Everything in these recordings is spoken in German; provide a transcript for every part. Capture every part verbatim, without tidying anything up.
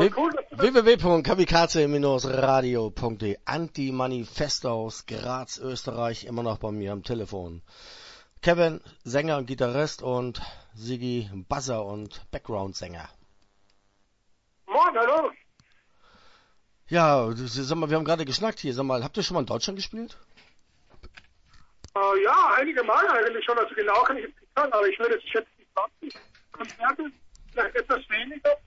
cool, w w w punkt kamikaze radio punkt de Anti-Manifesto aus Graz, Österreich, immer noch bei mir am Telefon. Kevin, Sänger und Gitarrist, und Sigi, Buzzer und Background-Sänger. Moin, hallo. Ja, sag mal, wir haben gerade geschnackt hier. Sag mal, habt ihr schon mal in Deutschland gespielt? Uh, ja, einige Mal eigentlich schon. Also genau kann ich jetzt nicht sagen, aber ich würde es schätzen, zwanzig Konzerte, vielleicht etwas weniger.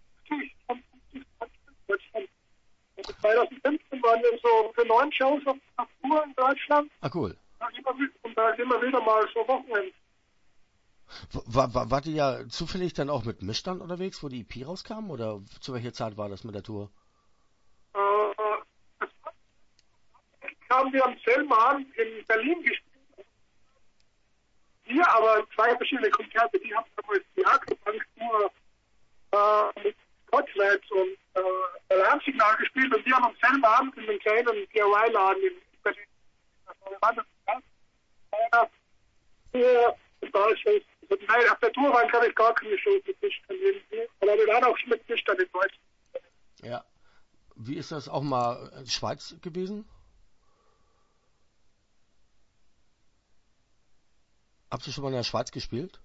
zwanzig fünfzehn waren wir so für neun Shows auf Tour in Deutschland. Ah, cool. Und da ist immer wieder mal so Wochenende. War, war, wart ihr ja zufällig dann auch mit Mischstand unterwegs, wo die E P rauskam? Oder zu welcher Zeit war das mit der Tour? Äh, haben wir am selben Abend in Berlin gespielt. Hier aber zwei verschiedene Konzerte. Die haben damals die Jagdbank nur äh, mit Hotlights und äh, Alarmsignal gespielt, und die haben am selben Abend in einem kleinen D I Y-Laden in Berlin. Also, wir waren das ganz hier total schön. Also, nein, auf der Tour waren, glaube ich, gar keine Shows mit Mischstand irgendwie. Aber wir waren auch schon mit Mischstand in Deutschland. Ja. Wie ist das auch mal in Schweiz gewesen? Habt ihr schon mal in der Schweiz gespielt?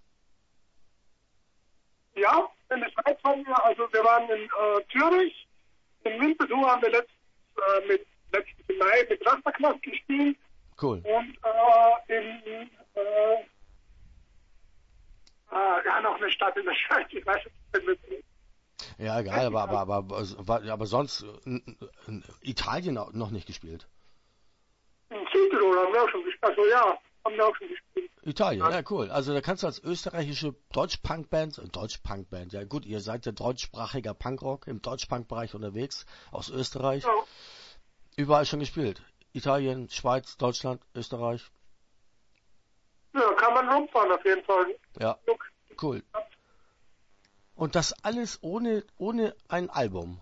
Ja, in der Schweiz waren wir, also wir waren in äh, Zürich, in Winterthur haben wir letztens, äh, mit, letzten Mai mit Rasterknast gespielt. Cool. Und äh, in, äh, äh, ja, noch eine Stadt in der Schweiz, ich weiß nicht. Ja, egal, aber, aber, aber, aber, aber sonst in, in Italien noch nicht gespielt. In Südtirol haben wir auch schon gespielt, also ja, haben wir auch schon gespielt. Italien, ja, cool. Also da kannst du als österreichische Deutsch-Punk-Band, Deutsch-Punk-Band, ja gut, ihr seid ja deutschsprachiger Punkrock im Deutsch-Punk-Bereich unterwegs, aus Österreich. Ja. Überall schon gespielt. Italien, Schweiz, Deutschland, Österreich. Ja, kann man rumfahren auf jeden Fall. Ja, cool. Und das alles ohne, ohne ein Album.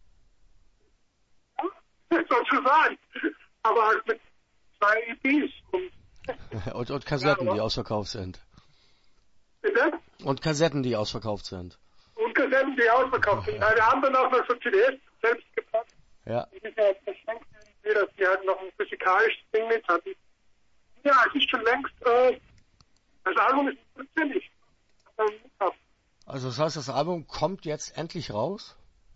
Ja, sozusagen. Aber halt mit zwei E Ps. Und, und, und Kassetten, ja, die ausverkauft sind. Bitte? Und Kassetten, die ausverkauft sind. Und Kassetten, die ausverkauft sind. Ja. Wir haben dann auch noch so C Ds selbst gepackt. Ja. Die ist ja verschenkt, dass die halt noch ein physikalisches Ding mit hatten. Ja, es ist schon längst, äh, das Album ist ziemlich. Also das heißt, das Album kommt jetzt endlich raus?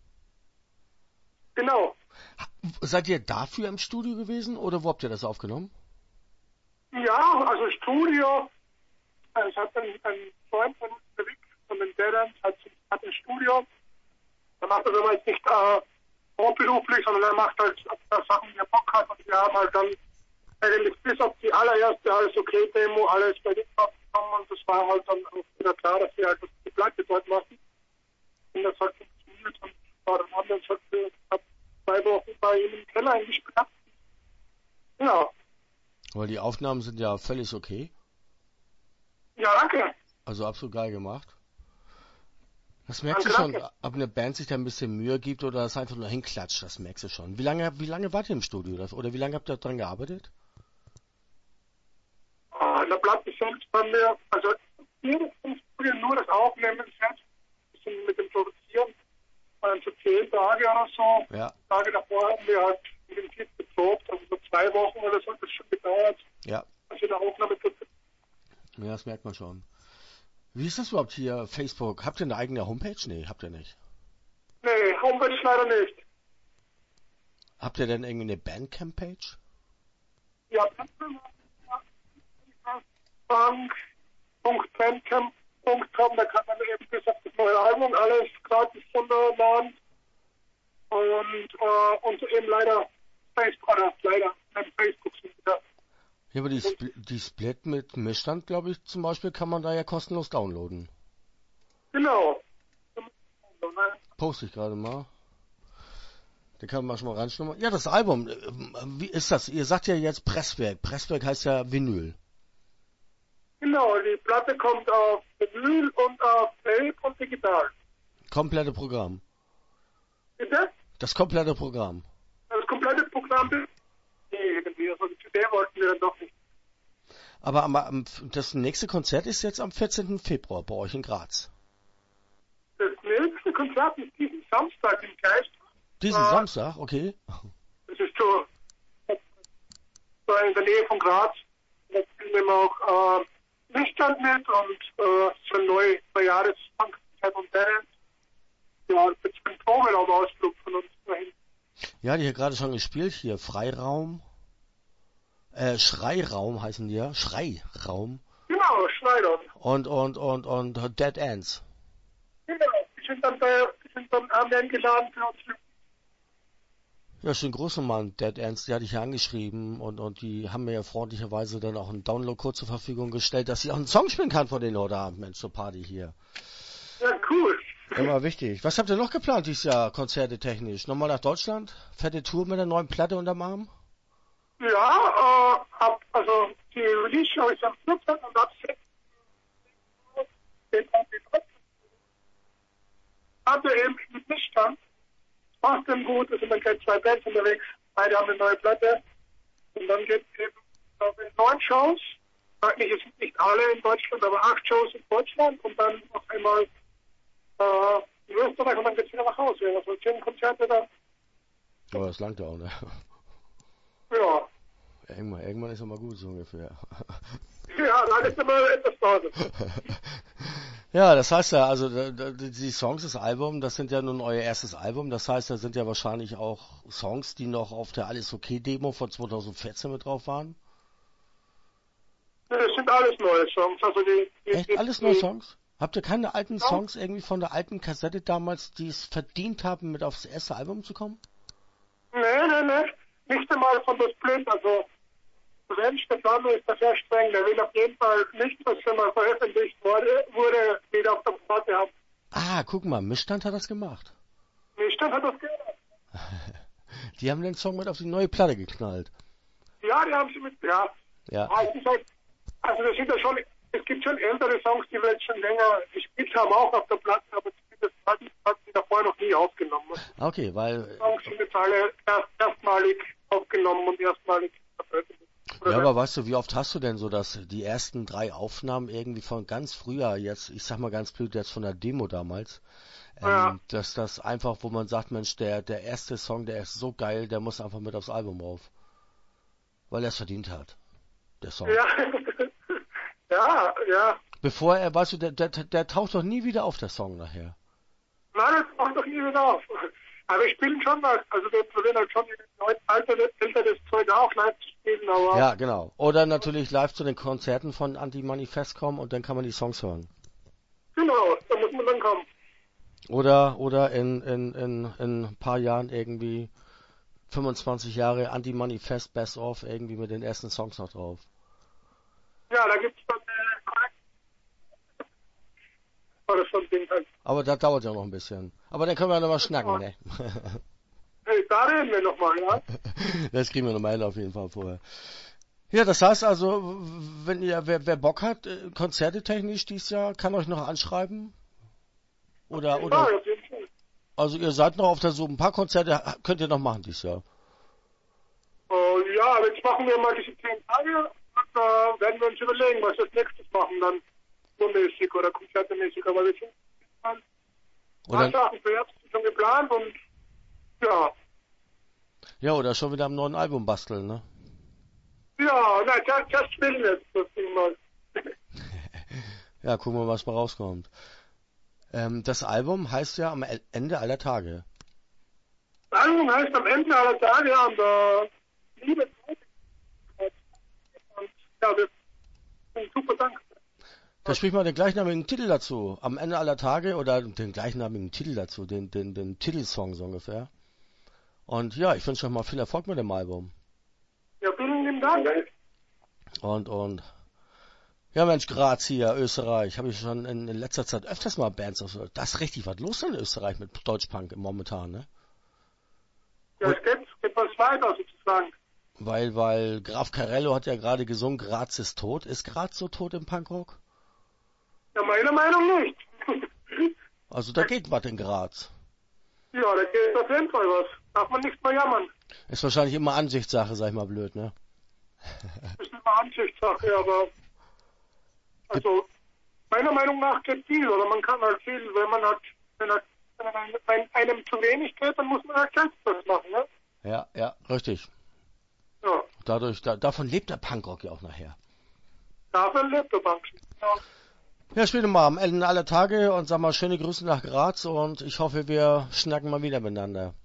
Genau. Seid ihr dafür im Studio gewesen oder wo habt ihr das aufgenommen? Ja, also Studio. Ich habe einen, einen Freund von uns, der Vic, von den Deadends, hat, hat ein Studio. Er macht das aber jetzt nicht äh, hauptberuflich, sondern er macht halt äh, Sachen, die er Bock hat. Und wir haben halt dann eigentlich bis auf die allererste Alles Okay Demo alles bei Vic aufgenommen, und das war halt dann auch wieder klar, dass wir halt die Platte dort machen. Und das hat funktioniert, und ja, dann haben wir uns halt für ab zwei Wochen bei ihm im Keller eingesperrt. Ja. Weil die Aufnahmen sind ja völlig okay. Ja, danke. Also absolut geil gemacht. Das merkst danke, du schon, danke. ob eine Band sich da ein bisschen Mühe gibt oder das einfach nur hinklatscht, das merkst du schon. Wie lange, wie lange wart ihr im Studio oder wie lange habt ihr daran gearbeitet? Uh, in der Platte selbst haben wir, also hier im Studio nur das Aufnehmen selbst, ein bisschen mit dem Produzieren, waren so zehn Tage oder so. Ja. Tage davor haben wir halt mit dem Kit geprobt, also so zwei Wochen oder so hat das schon gedauert. Ja. Also in der Aufnahme zu. Ja, das merkt man schon. Wie ist das überhaupt hier, Facebook? Habt ihr eine eigene Homepage? Nee, habt ihr nicht. Nee, Homepage leider nicht. Habt ihr denn irgendwie eine Bandcamp-Page? Ja, bank punkt bandcamp punkt com, da kann man eben bis auf das neue Album alles gratis runterladen. Und, äh, und eben leider Facebook, oder leider, nicht Facebook sind wieder. Ja, aber die, Spl die Split mit Mischstand, glaube ich, zum Beispiel, kann man da ja kostenlos downloaden. Genau. Poste ich gerade mal. Da kann man schon mal reinschnuppern. Ja, das Album, wie ist das? Ihr sagt ja jetzt Presswerk. Presswerk heißt ja Vinyl. Genau, die Platte kommt auf Vinyl und auf Tape und digital. Komplette Programm. Bitte? Das komplette Programm. Das komplette Programm ist irgendwie, also die C D wollten wir dann doch nicht. Aber am, das nächste Konzert ist jetzt am vierzehnten Februar bei euch in Graz. Das nächste Konzert ist diesen Samstag im Geist. Diesen äh, Samstag, okay. Das ist so, so in der Nähe von Graz. Da spielen wir auch äh, Lichtstand mit und äh, so ein neues Jahreskonzert und Band. Ja, das ist ein Proberaum-Ausflug von uns dahin. Ja, die hier gerade schon gespielt, hier Freiraum, äh, Schreiraum heißen die ja, Schreiraum Genau, Schneider. und, und, und, und Dead Ends. Genau, die sind dann bei, die sind dann, haben wir eingeladen für uns. Ja, schön große Mann, Dead Ends, die hatte ich ja angeschrieben und, und die haben mir ja freundlicherweise dann auch einen Download-Code zur Verfügung gestellt, dass ich auch einen Song spielen kann von denen heute Abend, Mensch, zur Party hier. Ja, cool. Immer wichtig. Was habt ihr noch geplant dieses Jahr, Konzerte technisch? Nochmal nach Deutschland? Fette Tour mit der neuen Platte unterm Arm? Ja, äh, ab, also die Release-Show ist am vierzehnten und ab sechzehnten hatte eben mit Lichtstand. Macht dem gut, es sind dann gleich zwei Bands unterwegs, beide haben eine neue Platte. Und dann geht es eben auf neun Shows, nicht, es sind nicht alle in Deutschland, aber acht Shows in Deutschland und dann noch einmal äh, in Österreich und dann geht es wieder nach Hause. Also zehn Konzerte dann. Oh, das langt ja auch, ne? Ja. Irgendwann, irgendwann ist immer gut, so ungefähr. Ja, dann ist immer etwas Pause. Ja, das heißt ja, also die Songs des Albums, das sind ja nun euer erstes Album, das heißt, da sind ja wahrscheinlich auch Songs, die noch auf der Alles Okay Demo von zweitausendvierzehn mit drauf waren. Das sind alles neue Songs. Also die, die, Echt? die, Alles die, neue Songs? Habt ihr keine alten Ja. Songs irgendwie von der alten Kassette damals, die es verdient haben, mit aufs erste Album zu kommen? Nee, nee, nee. Nicht einmal von das Blöd. Also Renn Stefano ist da sehr streng. Der will auf jeden Fall nicht, was schon mal veröffentlicht wurde, wurde wieder auf der Platte haben. Ah, guck mal, Missstand hat das gemacht. Missstand hat das gehört. Die haben den Song mit auf die neue Platte geknallt. Ja, die haben sie mit, ja. Ja. Ah, es ist halt, also das sind ja schon, es gibt schon ältere Songs, die wir jetzt schon länger gespielt haben, auch auf der Platte, aber das hat, hat sie davor noch nie aufgenommen. Okay, weil... Die Songs sind jetzt alle erst, erstmalig aufgenommen und erstmalig veröffentlicht. Ja, aber weißt du, wie oft hast du denn so, dass die ersten drei Aufnahmen irgendwie von ganz früher, jetzt, ich sag mal ganz blöd, jetzt von der Demo damals, ähm, Ja. dass das einfach, wo man sagt, Mensch, der, der erste Song, der ist so geil, der muss einfach mit aufs Album rauf. Weil er es verdient hat, der Song. Ja, ja, ja. Bevor er, weißt du, der, der, der taucht doch nie wieder auf, der Song nachher. Nein, das macht doch nie wieder auf. Aber wir spielen schon was. Also wir probieren halt schon älteres, älteres Zeug auch live zu spielen, aber... Ja, genau. Oder natürlich live zu den Konzerten von Anti-Manifest kommen und dann kann man die Songs hören. Genau, da muss man dann kommen. Oder, oder in, in, in, in ein paar Jahren irgendwie fünfundzwanzig Jahre Anti-Manifest Best of irgendwie mit den ersten Songs noch drauf. Ja, da gibt's dann äh, Korrekt. Oder so ein Ding halt. Aber das dauert ja noch ein bisschen. Aber dann können wir ja nochmal schnacken, ne? Hey, da reden wir nochmal, ja? Das kriegen wir nochmal hin auf jeden Fall vorher. Ja, das heißt also, wenn ihr, wer, wer Bock hat, äh, Konzerte technisch dieses Jahr, kann euch noch anschreiben. Oder, oder, Ja, auf jeden Fall. also ihr seid noch auf der Suche. Ein paar Konzerte könnt ihr noch machen dieses Jahr. Oh, ja, jetzt machen wir mal diese zehn Tage und da äh, werden wir uns überlegen, was wir als nächstes machen, dann tourmäßig oder konzertemäßig, aber wir sind ein paar Oder, Sachen für Herbst schon geplant und ja. ja, oder schon wieder am neuen Album basteln, ne? Ja, na, das, das spielen wir jetzt das Ding mal. Ja, gucken wir, was mal rauskommt. Ähm, das Album heißt ja am Ende aller Tage. Das Album heißt am Ende aller Tage an der Liebe und ja, wir sind super dankbar. Da sprich mal den gleichnamigen Titel dazu. Am Ende aller Tage oder den gleichnamigen Titel dazu, den, den, den Titelsong so ungefähr. Und ja, ich wünsche euch mal viel Erfolg mit dem Album. Ja, vielen lieben Dank. Und, und, ja Mensch, Graz hier, Österreich, habe ich schon in, in letzter Zeit öfters mal Bands aus. Das ist richtig was los in Österreich mit Deutschpunk momentan, ne? Ja, es geht, es geht was weiter sozusagen. Weil, weil Graf Carello hat ja gerade gesungen, Graz ist tot. Ist Graz so tot im Punkrock? Ja, meiner Meinung nicht. Also da geht was in Graz. Ja, da geht auf jeden Fall was. Darf man nicht mehr jammern. Ist wahrscheinlich immer Ansichtssache, sag ich mal blöd, ne? Das ist immer Ansichtssache, aber also meiner Meinung nach geht viel oder man kann halt viel, wenn man hat, wenn halt wenn einem zu wenig geht, dann muss man ja selbst was machen, ne? Ja, ja, richtig. Ja, Dadurch, da, davon lebt der Punkrock ja auch nachher. davon lebt der Bank. Ja. Ja, spiele mal am Ende aller Tage und sag mal schöne Grüße nach Graz und ich hoffe, wir schnacken mal wieder miteinander.